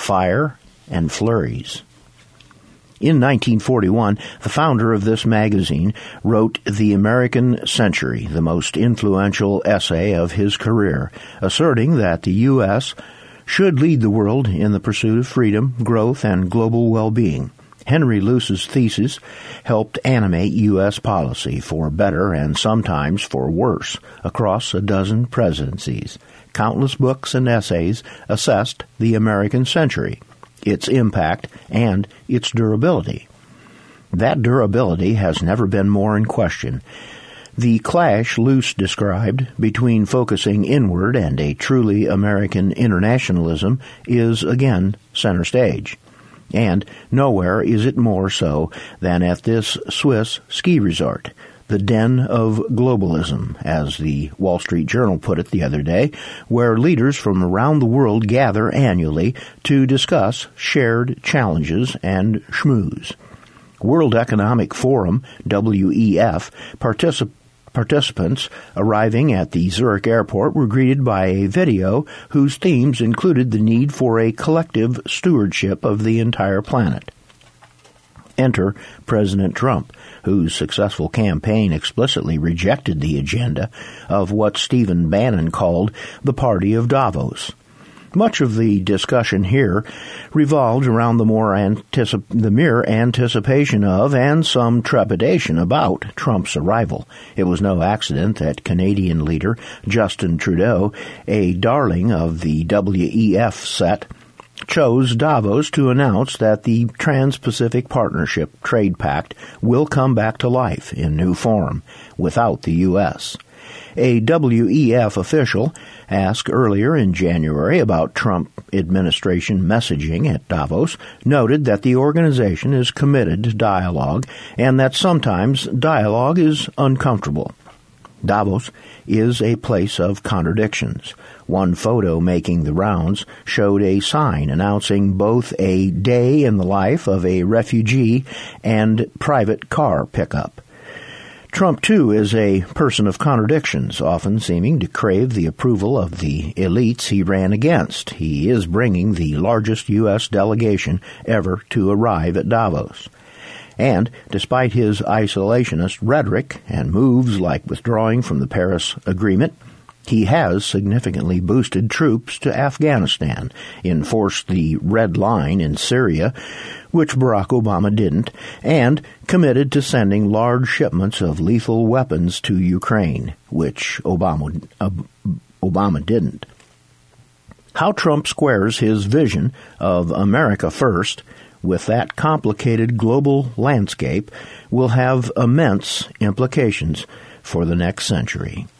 fire and flurries. In 1941, the founder of this magazine wrote The American Century, the most influential essay of his career, asserting that the U.S. should lead the world in the pursuit of freedom, growth, and global well-being. Henry Luce's thesis helped animate U.S. policy for better and sometimes for worse across a dozen presidencies. Countless books and essays assessed the American century, its impact, and its durability. That durability has never been more in question. The clash Luce described between focusing inward and a truly American internationalism is again center stage. And nowhere is it more so than at this Swiss ski resort, the den of globalism, as the Wall Street Journal put it the other day, where leaders from around the world gather annually to discuss shared challenges and schmooze. World Economic Forum, WEF, participants arriving at the Zurich airport were greeted by a video whose themes included the need for a collective stewardship of the entire planet. Enter President Trump, whose successful campaign explicitly rejected the agenda of what Stephen Bannon called the Party of Davos. Much of the discussion here revolved around the mere anticipation of and some trepidation about Trump's arrival. It was no accident that Canadian leader Justin Trudeau, a darling of the WEF set, chose Davos to announce that the Trans-Pacific Partnership Trade Pact will come back to life in new form without the U.S. A WEF official asked earlier in January about Trump administration messaging at Davos noted that the organization is committed to dialogue and that sometimes dialogue is uncomfortable. Davos is a place of contradictions. One photo making the rounds showed a sign announcing both a day in the life of a refugee and private car pickup. Trump, too, is a person of contradictions, often seeming to crave the approval of the elites he ran against. He is bringing the largest U.S. delegation ever to arrive at Davos. And despite his isolationist rhetoric and moves like withdrawing from the Paris Agreement, he has significantly boosted troops to Afghanistan, enforced the Red Line in Syria, which Barack Obama didn't, and committed to sending large shipments of lethal weapons to Ukraine, which Obama didn't. How Trump squares his vision of America first with that complicated global landscape will have immense implications for the next century.